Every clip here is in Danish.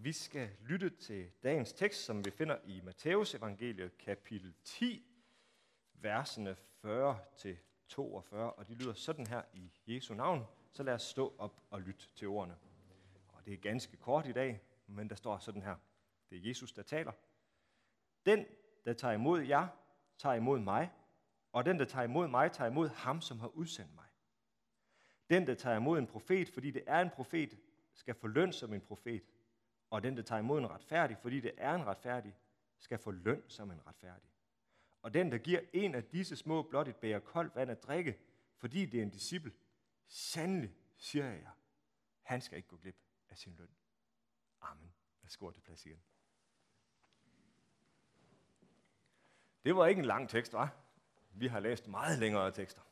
Vi skal lytte til dagens tekst, som vi finder i Matteus evangeliet, kapitel 10, versene 40-42, og de lyder sådan her i Jesu navn. Så lad os stå op og lytte til ordene. Og det er ganske kort i dag, men der står sådan her. Det er Jesus, der taler. Den, der tager imod jer, tager imod mig, og den, der tager imod mig, tager imod ham, som har udsendt mig. Den, der tager imod en profet, fordi det er en profet, skal få løn som en profet. Og den, der tager imod en retfærdig, fordi det er en retfærdig, skal få løn som en retfærdig. Og den, der giver en af disse små blot et bæger koldt vand at drikke, fordi det er en disciple, sandelig, siger jeg jer, han skal ikke gå glip af sin løn. Amen. Værsgo til plads igen. Det var ikke en lang tekst, hva'? Vi har læst meget længere tekster.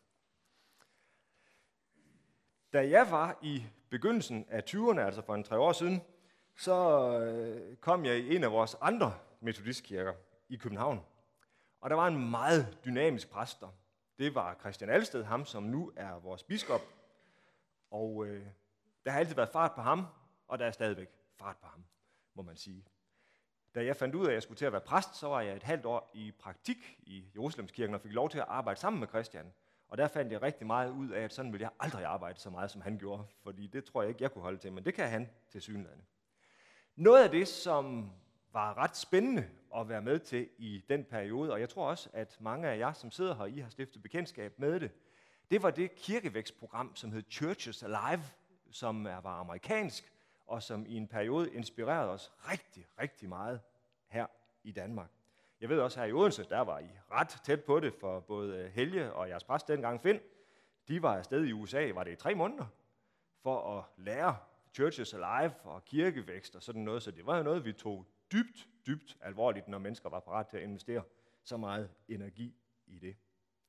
Da jeg var i begyndelsen af 20'erne, altså for 3 år siden, så kom jeg i en af vores andre metodistkirker i København. Og der var en meget dynamisk præst der. Det var Christian Alsted, ham som nu er vores biskop. Og der har altid været fart på ham, og der er stadigvæk fart på ham, må man sige. Da jeg fandt ud af, at jeg skulle til at være præst, så var jeg et halvt år i praktik i Jerusalemskirken og fik lov til at arbejde sammen med Christian. Og der fandt jeg rigtig meget ud af, at sådan ville jeg aldrig arbejde så meget, som han gjorde. Fordi det tror jeg ikke, jeg kunne holde til, men det kan han tilsyneladende. Noget af det, som var ret spændende at være med til i den periode, og jeg tror også, at mange af jer, som sidder her, I har stiftet bekendtskab med det, det var det kirkevækstprogram, som hed Churches Alive, som var amerikansk, og som i en periode inspirerede os rigtig, rigtig meget her i Danmark. Jeg ved også her i Odense, der var I ret tæt på det, for både Helge og jeres præst dengang Finn, de var afsted i USA, var det i 3 måneder, for at lære Churches Alive og kirkevækst og sådan noget. Så det var jo noget, vi tog dybt alvorligt, når mennesker var parat til at investere så meget energi i det.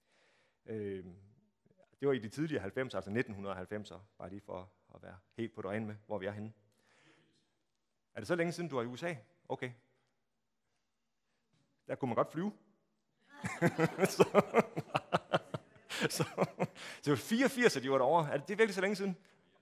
Det var i de tidlige 90'er, altså 1990'er, bare lige for at være helt på det rene med, hvor vi er henne. Er det så længe siden, du var i USA? Okay. Der kunne man godt flyve. så det var 84, at de var derovre. Er det virkelig så længe siden?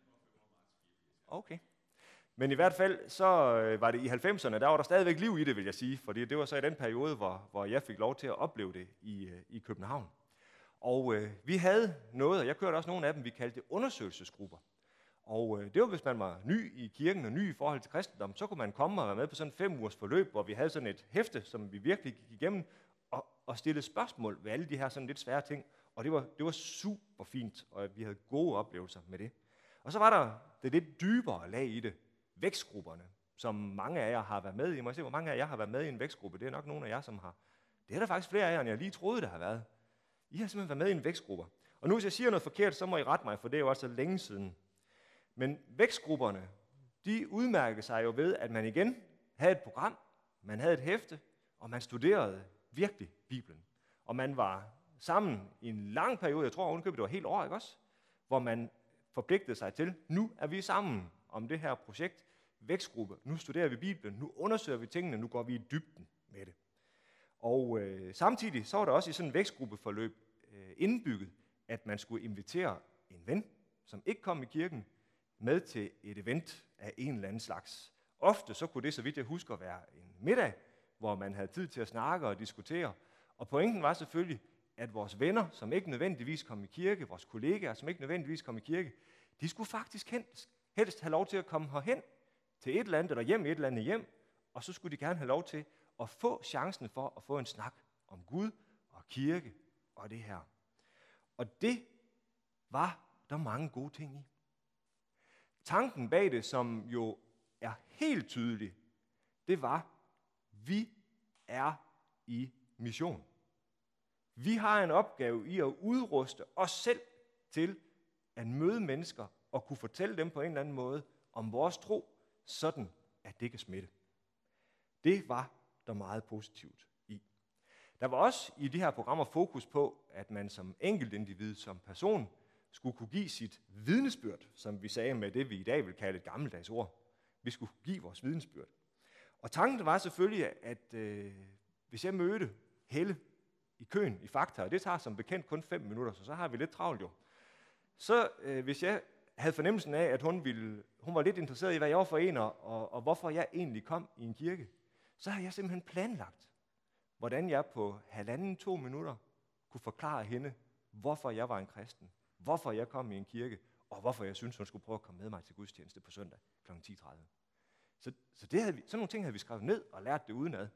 Okay. Men i hvert fald, så var det i 90'erne, der var der stadigvæk liv i det, vil jeg sige. Fordi det var så i den periode, hvor jeg fik lov til at opleve det i København. Og vi havde noget, og jeg kørte også nogle af dem, vi kaldte undersøgelsesgrupper. Og det var, hvis man var ny i kirken og ny i forhold til kristendom, så kunne man komme og være med på sådan 5 ugers forløb, hvor vi havde sådan et hæfte, som vi virkelig gik igennem, og stillede spørgsmål ved alle de her sådan lidt svære ting. Og det var super fint, og vi havde gode oplevelser med det. Og så var der det lidt dybere lag i det, vækstgrupperne, som mange af jer har været med i. Må jeg se, hvor mange af jer har været med i en vækstgruppe? Det er nok nogle af jer, som har. Det er der faktisk flere af jer, end jeg lige troede, der har været. I har simpelthen været med i en vækstgruppe. Og nu, hvis jeg siger noget forkert, så må I rette mig, for det er jo også længe siden. Men vækstgrupperne, de udmærkede sig jo ved, at man igen havde et program, man havde et hæfte, og man studerede virkelig Bibelen. Og man var sammen i en lang periode, jeg tror ovenikøbet det var helt år, ikke også? Hvor man forpligtede sig til, nu er vi sammen om det her projekt, vækstgruppe. Nu studerer vi Bibelen, nu undersøger vi tingene, nu går vi i dybden med det. Og samtidig så var der også i sådan en vækstgruppeforløb indbygget, at man skulle invitere en ven, som ikke kom i kirken, med til et event af en eller anden slags. Ofte så kunne det, så vidt jeg husker, være en middag, hvor man havde tid til at snakke og diskutere. Og pointen var selvfølgelig, at vores venner, som ikke nødvendigvis kom i kirke, vores kollegaer, som ikke nødvendigvis kom i kirke, de skulle faktisk helst have lov til at komme herhen til et eller andet, eller hjem i et eller andet hjem, og så skulle de gerne have lov til at få chancen for at få en snak om Gud og kirke og det her. Og det var der mange gode ting i. Tanken bag det, som jo er helt tydelig, det var, vi er i mission. Vi har en opgave i at udruste os selv til at møde mennesker og kunne fortælle dem på en eller anden måde om vores tro, sådan at det kan smitte. Det var der meget positivt i. Der var også i de her programmer fokus på, at man som enkeltindivid, som person, skulle kunne give sit vidnesbyrd, som vi sagde med det, vi i dag vil kalde et gammeldags ord. Vi skulle give vores vidnesbyrd. Og tanken var selvfølgelig, at hvis jeg mødte Helle i køen i Fakta, og det tager som bekendt kun 5 minutter, så har vi lidt travlt jo. Så hvis jeg havde fornemmelsen af, at hun var lidt interesseret i, hvad jeg var for en, og hvorfor jeg egentlig kom i en kirke, så har jeg simpelthen planlagt, hvordan jeg på 1,5-2 minutter kunne forklare hende, hvorfor jeg var en kristen, hvorfor jeg kom i en kirke, og hvorfor jeg synes, hun skulle prøve at komme med mig til gudstjeneste på søndag kl. 10:30. Så sådan nogle ting havde vi skrevet ned og lært det udenad.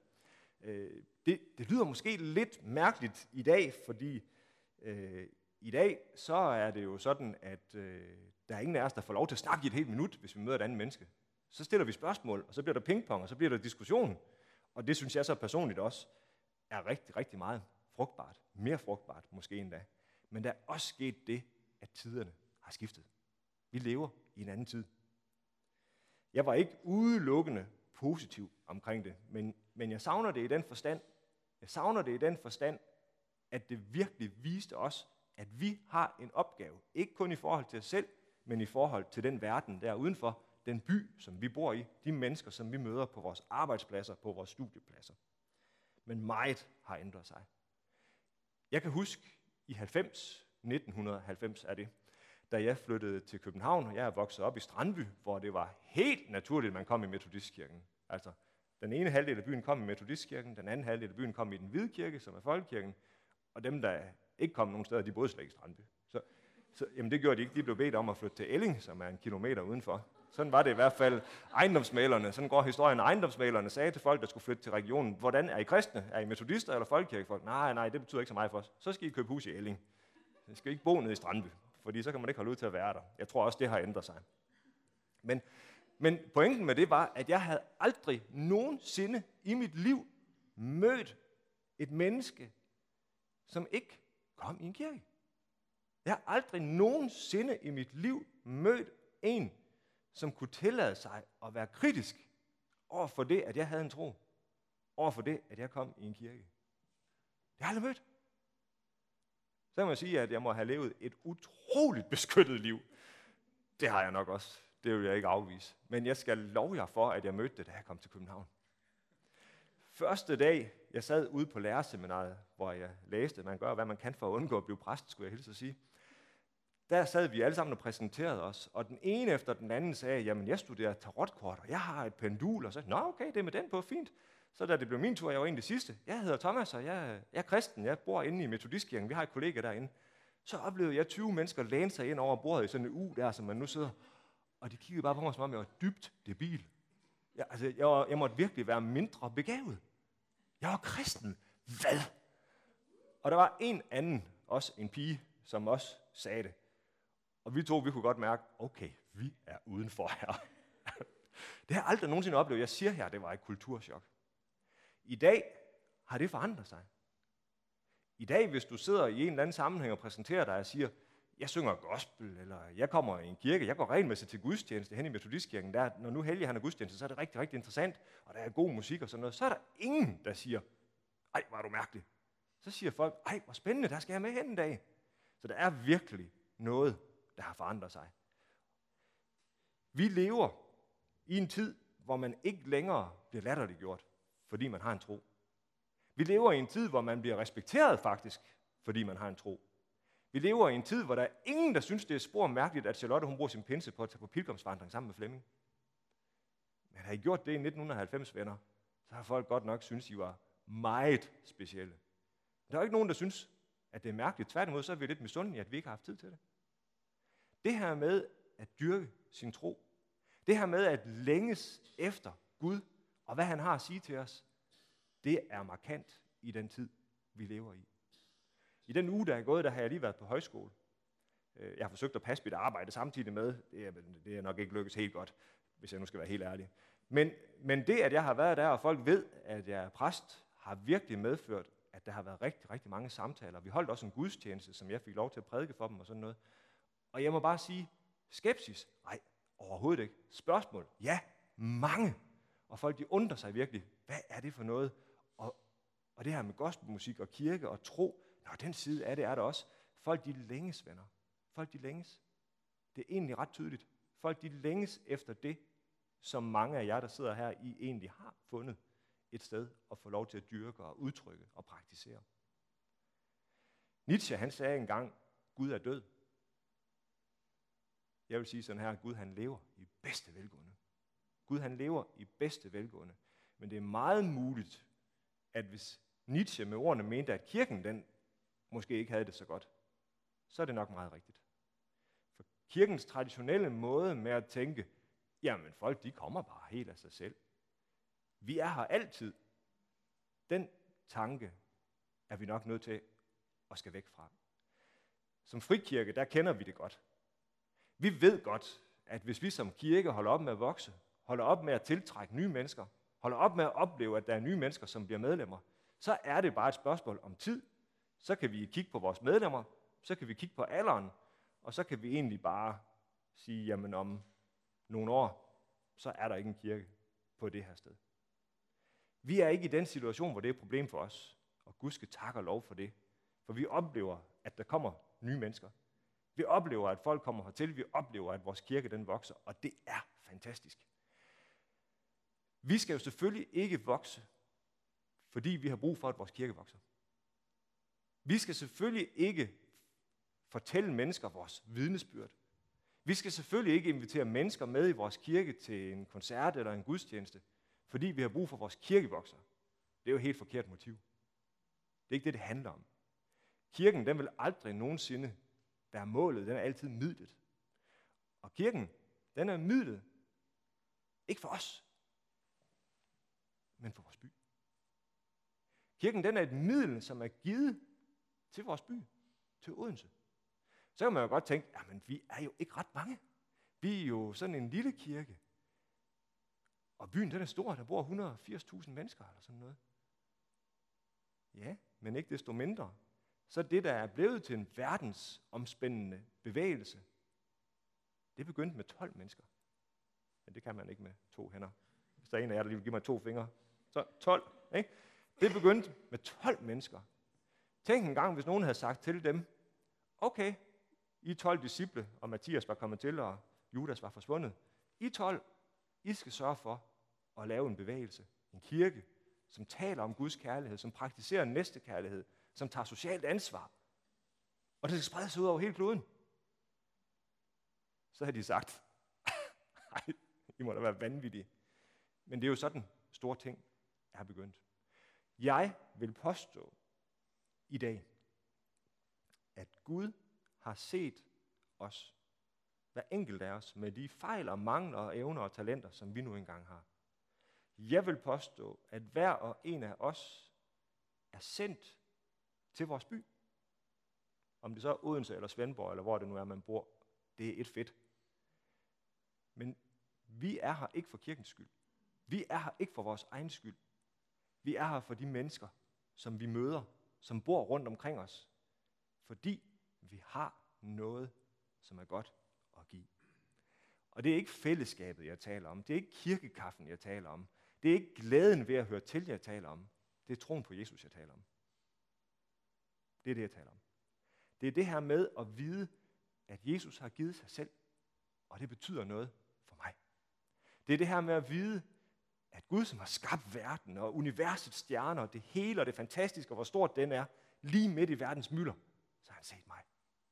Det lyder måske lidt mærkeligt i dag, fordi i dag så er det jo sådan, at der er ingen af os, der får lov til at snakke i et helt minut, hvis vi møder et andet menneske. Så stiller vi spørgsmål, og så bliver der pingpong, og så bliver der diskussion. Og det synes jeg så personligt også er rigtig, rigtig meget frugtbart. Mere frugtbart måske endda. Men der er også sket det, at tiderne har skiftet. Vi lever i en anden tid. Jeg var ikke udelukkende positiv omkring det, men jeg savner det i den forstand. Jeg savner det i den forstand, at det virkelig viste os, at vi har en opgave. Ikke kun i forhold til os selv, men i forhold til den verden der udenfor, den by, som vi bor i, de mennesker, som vi møder på vores arbejdspladser, på vores studiepladser. Men meget har ændret sig. Jeg kan huske i 1990 er det, da jeg flyttede til København, og jeg er vokset op i Strandby, hvor det var helt naturligt, at man kom i Metodistkirken. Altså, den ene halvdel af byen kom i Metodistkirken, den anden halvdel af byen kom i den hvide kirke, som er Folkekirken, og dem, der ikke kom nogen steder, de boede slet ikke i Strandby. Så jamen det gjorde de ikke. De blev bedt om at flytte til Elling, som er 1 kilometer udenfor. Sådan var det i hvert fald ejendomsmælerne. Sådan går historien. Ejendomsmælerne sagde til folk, der skulle flytte til regionen, hvordan er I kristne? Er I metodister eller folkekirkefolk? Nej, det betyder ikke så meget for os. Så skal I købe hus i Elling. I skal ikke bo nede i Strandby, fordi så kan man ikke holde ud til at være der. Jeg tror også, det har ændret sig. Men pointen med det var, at jeg havde aldrig nogensinde i mit liv mødt et menneske, som ikke kom i en kirke. Jeg har aldrig nogensinde i mit liv mødt en, som kunne tillade sig at være kritisk over for det, at jeg havde en tro. Over for det, at jeg kom i en kirke. Det har jeg aldrig mødt. Så kan man sige, at jeg må have levet et utroligt beskyttet liv. Det har jeg nok også. Det vil jeg ikke afvise. Men jeg skal love jer for, at jeg mødte det, da jeg kom til København. Første dag, jeg sad ude på lærerseminaret, hvor jeg læste, man gør, hvad man kan for at undgå at blive præst, skulle jeg hilse at sige. Der sad vi alle sammen og præsenterede os, og den ene efter den anden sagde, jamen jeg studerer tarotkort, og jeg har et pendul, og så nå okay, det er med den på, fint. Så da det blev min tur, jeg var en af de sidste. Jeg hedder Thomas, og jeg er kristen, jeg bor inde i Metodistkirken, vi har et kollega derinde. Så oplevede jeg 20 mennesker læne sig ind over bordet i sådan en uge der, som man nu sidder, og de kiggede bare på mig, som om jeg var dybt debil. Jeg måtte virkelig være mindre begavet. Jeg var kristen. Hvad? Og der var en anden, også en pige, som også sagde det. Og vi kunne godt mærke, okay, vi er udenfor her. Det har jeg aldrig nogensinde oplevet. Jeg siger her, det var et kulturschok. I dag har det forandret sig. I dag, hvis du sidder i en eller anden sammenhæng og præsenterer dig og siger, jeg synger gospel, eller jeg kommer i en kirke, jeg går regelmæssigt til gudstjeneste hen i Metodistkirken, der, når nu Helge han er gudstjeneste, så er det rigtig, rigtig interessant, og der er god musik og sådan noget, så er der ingen, der siger, ej, hvor er du mærkelig. Så siger folk, ej, hvor spændende, der skal jeg med hen en dag. Så der er virkelig noget, der har forandret sig. Vi lever i en tid, hvor man ikke længere bliver latterliggjort, fordi man har en tro. Vi lever i en tid, hvor man bliver respekteret faktisk, fordi man har en tro. Vi lever i en tid, hvor der er ingen, der synes, det er spor mærkeligt, at Charlotte hun bruger sin pinse på at tage på pilgrimsvandring sammen med Flemming. Men har I gjort det i 1990, venner, så har folk godt nok synes, I var meget specielle. Der er ikke nogen, der synes, at det er mærkeligt. Tværtimod, så er vi lidt misundelige, at vi ikke har haft tid til det. Det her med at dyrke sin tro, det her med at længes efter Gud, og hvad han har at sige til os, det er markant i den tid, vi lever i. I den uge, der er gået, der har jeg lige været på højskole. Jeg har forsøgt at passe mit arbejde samtidig med. Det er nok ikke lykkes helt godt, hvis jeg nu skal være helt ærlig. Men det, at jeg har været der, og folk ved, at jeg er præst, har virkelig medført, at der har været rigtig, rigtig mange samtaler. Vi holdt også en gudstjeneste, som jeg fik lov til at prædike for dem og sådan noget. Og jeg må bare sige, skepsis? Nej, overhovedet ikke. Spørgsmål? Ja, mange. Og folk, de undrer sig virkelig, hvad er det for noget? Og det her med gospelmusik og kirke og tro, den side af det er der også. Folk, de længes, venner. Folk, de længes. Det er egentlig ret tydeligt. Folk, de længes efter det, som mange af jer, der sidder her, I egentlig har fundet et sted at få lov til at dyrke og udtrykke og praktisere. Nietzsche, han sagde engang, Gud er død. Jeg vil sige sådan her, at Gud han lever i bedste velgående. Gud han lever i bedste velgående. Men det er meget muligt, at hvis Nietzsche med ordene mente, at kirken den måske ikke havde det så godt, så er det nok meget rigtigt. For kirkens traditionelle måde med at tænke, jamen folk de kommer bare helt af sig selv. Vi er her altid. Den tanke er vi nok nødt til at skal væk fra. Som frikirke, der kender vi det godt. Vi ved godt, at hvis vi som kirke holder op med at vokse, holder op med at tiltrække nye mennesker, holder op med at opleve, at der er nye mennesker, som bliver medlemmer, så er det bare et spørgsmål om tid. Så kan vi kigge på vores medlemmer, så kan vi kigge på alderen, og så kan vi egentlig bare sige, jamen om nogle år, så er der ikke en kirke på det her sted. Vi er ikke i den situation, hvor det er et problem for os, og Gud skal takke og lov for det. For vi oplever, at der kommer nye mennesker. Vi oplever, at folk kommer hertil. Vi oplever, at vores kirke den vokser, og det er fantastisk. Vi skal jo selvfølgelig ikke vokse, fordi vi har brug for, at vores kirke vokser. Vi skal selvfølgelig ikke fortælle mennesker vores vidnesbyrd. Vi skal selvfølgelig ikke invitere mennesker med i vores kirke til en koncert eller en gudstjeneste, fordi vi har brug for, at vores kirke vokser. Det er jo et helt forkert motiv. Det er ikke det, det handler om. Kirken, den vil aldrig nogensinde være målet. Den er altid midlet. Og kirken, den er midlet. Ikke for os, men for vores by. Kirken, den er et middel, som er givet til vores by, til Odense. Så kan man jo godt tænke, jamen vi er jo ikke ret mange. Vi er jo sådan en lille kirke. Og byen, den er stor, der bor 180.000 mennesker eller sådan noget. Ja, men ikke desto mindre. Så det, der er blevet til en verdensomspændende bevægelse, det begyndte med 12 mennesker. Men det kan man ikke med 2 hænder. Hvis der er en af jer, der lige vil give mig 2 fingre. Så 12, ikke? Det begyndte med 12 mennesker. Tænk en gang, hvis nogen havde sagt til dem, okay, I 12 disciple, og Mathias var kommet til, og Judas var forsvundet. I 12, I skal sørge for at lave en bevægelse, en kirke, som taler om Guds kærlighed, som praktiserer næstekærlighed, som tager socialt ansvar. Og det skal sprede sig ud over hele kloden. Så havde de sagt, nej, I må da være vanvittige. Men det er jo sådan, store ting er begyndt. Jeg vil påstå i dag, at Gud har set os, hver enkelt af os, med de fejl og mangler og evner og talenter, som vi nu engang har. Jeg vil påstå, at hver og en af os er sendt til vores by. Om det så er Odense eller Svendborg, eller hvor det nu er, man bor, det er et fedt. Men vi er her ikke for kirkens skyld. Vi er her ikke for vores egen skyld. Vi er her for de mennesker, som vi møder, som bor rundt omkring os. Fordi vi har noget, som er godt at give. Og det er ikke fællesskabet, jeg taler om. Det er ikke kirkekaffen, jeg taler om. Det er ikke glæden ved at høre til, jeg taler om. Det er troen på Jesus, jeg taler om. Det er det, jeg taler om. Det er det her med at vide, at Jesus har givet sig selv, og det betyder noget for mig. Det er det her med at vide, at Gud, som har skabt verden og universets stjerner, og det hele og det fantastiske, og hvor stort den er, lige midt i verdens mylder, så har han set mig.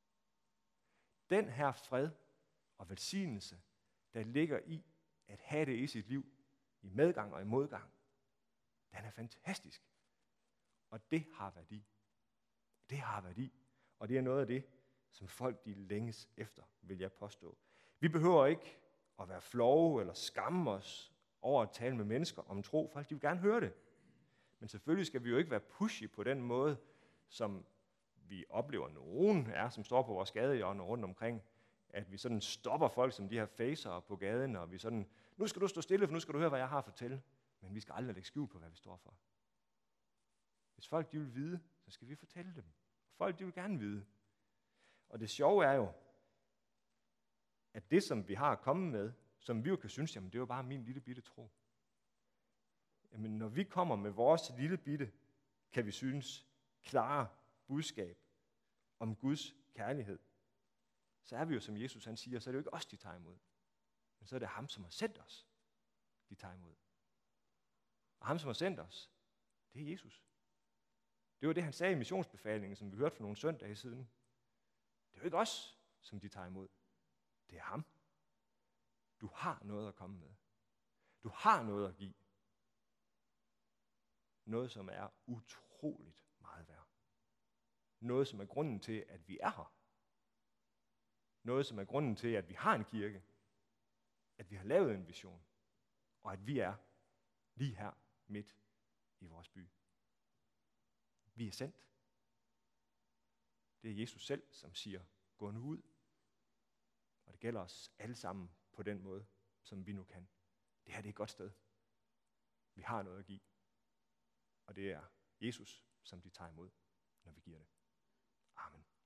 Den her fred og velsignelse, der ligger i at have det i sit liv, i medgang og i modgang, den er fantastisk. Og det har værdi. Det har værdi. Og det er noget af det, som folk de længes efter, vil jeg påstå. Vi behøver ikke at være flove eller skamme os over at tale med mennesker om tro. Folk de vil gerne høre det. Men selvfølgelig skal vi jo ikke være pushy på den måde, som vi oplever nogen er, som står på vores gadehjørner rundt omkring, at vi sådan stopper folk som de her facer på gaden, og vi sådan, nu skal du stå stille, for nu skal du høre, hvad jeg har at fortælle. Men vi skal aldrig lægge skjul på, hvad vi står for. Hvis folk de vil vide, så skal vi fortælle dem. Folk de vil gerne vide. Og det sjove er jo, at det, som vi har kommet med, som vi jo kan synes, jamen det er jo bare min lille bitte tro. Jamen når vi kommer med vores lille bitte, kan vi synes, klare budskab om Guds kærlighed, så er vi jo, som Jesus han siger, så er det jo ikke os, de tager imod. Men så er det ham, som har sendt os, de tager imod. Og ham, som har sendt os, det er Jesus. Det var det, han sagde i missionsbefalingen, som vi hørte for nogle søndage siden. Det er jo ikke os, som de tager imod. Det er ham. Du har noget at komme med. Du har noget at give. Noget, som er utroligt meget værd. Noget, som er grunden til, at vi er her. Noget, som er grunden til, at vi har en kirke. At vi har lavet en vision. Og at vi er lige her midt i vores by. Vi er sendt. Det er Jesus selv, som siger, gå nu ud. Og det gælder os alle sammen på den måde, som vi nu kan. Det her det er et godt sted. Vi har noget at give. Og det er Jesus, som de tager imod, når vi giver det. Amen.